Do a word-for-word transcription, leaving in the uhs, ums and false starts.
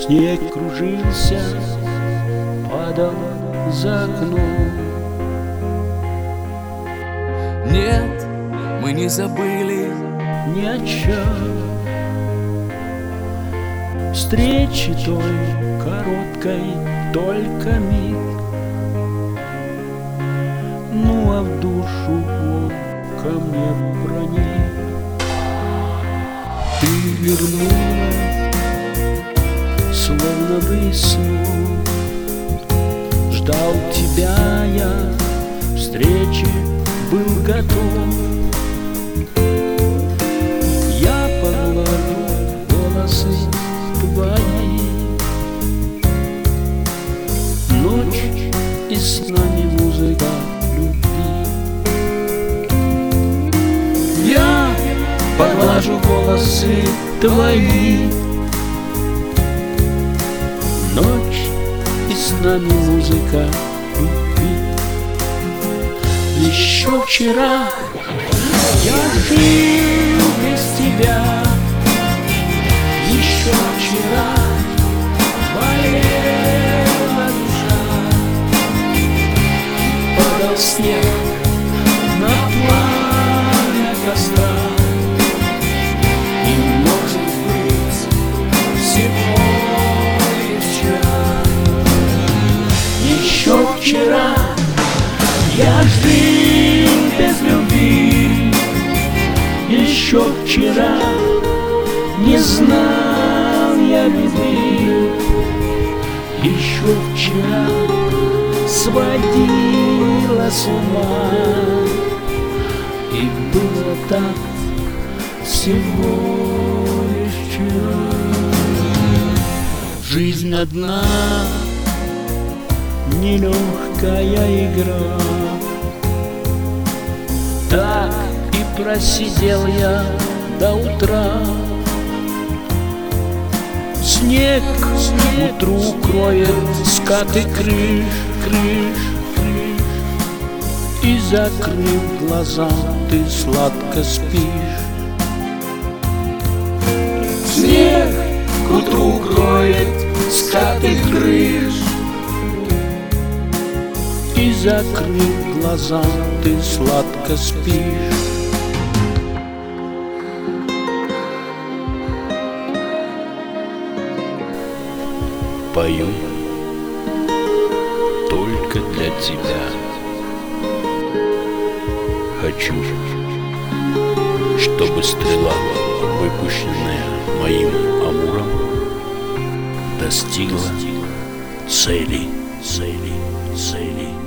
Снег кружился, падал за окном. Нет, мы не забыли Ни о чем. Встречи той короткой только миг. Ну а в душу он ко мне проник. Ты вернулась, словно бы снова. Ждал тебя я, встрече был готов. Я поглажу волосы твои. Ночь и с нами музыка любви. Я поглажу волосы твои. Ночь и с нами музыка любви. Еще вчера я жил без тебя. Еще вчера болела душа. Падал снег на пламя костра. И, может быть, всего лишь вчера. Еще вчера я жил без любви. Еще вчера не знал я любви. Еще вчера сводила с ума. И было так всего лишь вчера. Жизнь одна, нелегкая игра. Так и просидел я до утра. Снег, снег утру кроет скаты крыш, крыш, крыш. И, закрыв глаза, ты сладко спишь. Снег к утру кроет скаты крыш. И, закрыв глаза, ты сладко спишь. Пою только для тебя. Хочу, чтобы стрела, выпущенная моим амуром, достигла цели, цели, цели.